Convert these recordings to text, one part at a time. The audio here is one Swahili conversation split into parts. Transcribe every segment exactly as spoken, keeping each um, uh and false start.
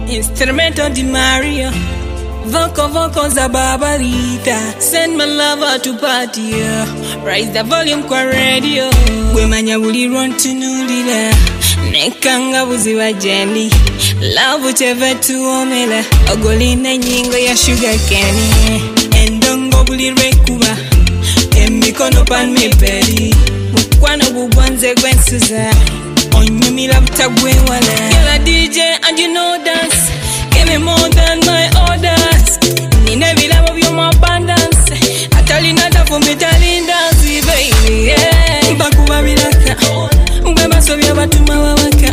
Instrumental di Mario. Voco voco za babarita. Send my lover to party, yeah. Raise the volume kwa radio. Gwe manya wuli run to nulila. Nekanga buzi wa jendi. Love ucheve tuomela. Ogolina nyingo ya sugar candy. Endongo buli rekuba. Emikono pan me pedi. Mukwano bubwanze gwensuza. Onyumila butagwe wala. You're a D J and you know dance. Give me more than my orders. Nine vilabo vyo abundance. Atali nata for me tali dance, baby. Yeah. Bakuba bilaka. Mbeba sobya batuma wawaka.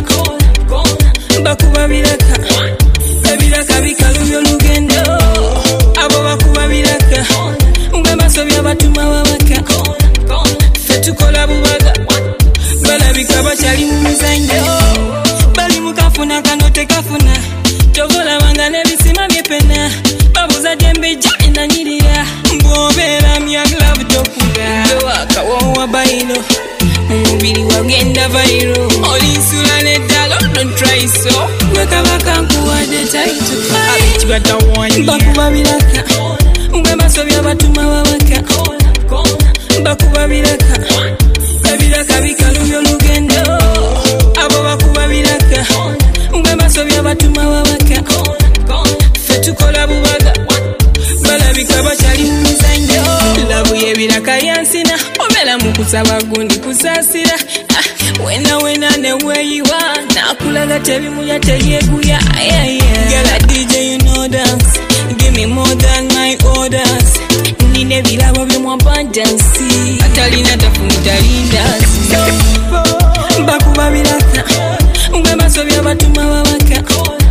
Bakuba bilaka. Bilaka bikalu byo lugendo. Abo bakuba bilaka. Mbeba sobya batuma wawaka. Fetukola bubaga. Bala bikaba chali muzanyo. Bali mukafuna kanote kafuna. Togola wangane bisima mipena. Babuza jembe jaina nyiria. Mbobera miya glove tokuga. Waka wawa bailo. Mubili wagenda vairo. Olinsula nedalo, don't try so. Waka waka nkuwa de title. Abichi bata wanya. Bakuba bilaka. Mbeba sobya batuma wawaka. Bakuba bilaka. Babilaka bikalu byo lugendo. Abo bakuba bilaka. Mbeba sobya batuma wawaka. Fetukola bubaga. Bala bikaba chali muzanyo. Labu ye bilaka yansina. Omela mukusaba gundi kusasira. Ah, wena wena ne weyiwa. Nakulaga tebi muya teyeguya. Yeah, yeah. Girl a D J you know dance. Give me more than my orders. Nine vilabo vyo abundance. Atali nata funitali dance. Bakuba bilaka. Mbeba sobya batuma wawaka.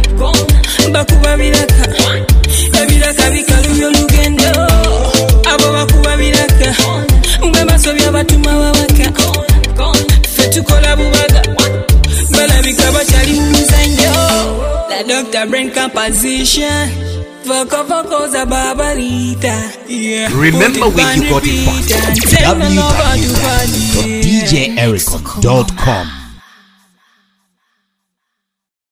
Bakuba bilaka. Bilaka bikalu byo lugendo. Abo bakuba bilaka. Mbeba sobya batuma wawaka. Fetukola bubaga. Bala bikaba chali muzanyo. La Doctor Brain composition. Voco voco za babarita. Yeah. Remember where you got it from. w w w dot d j ericon dot com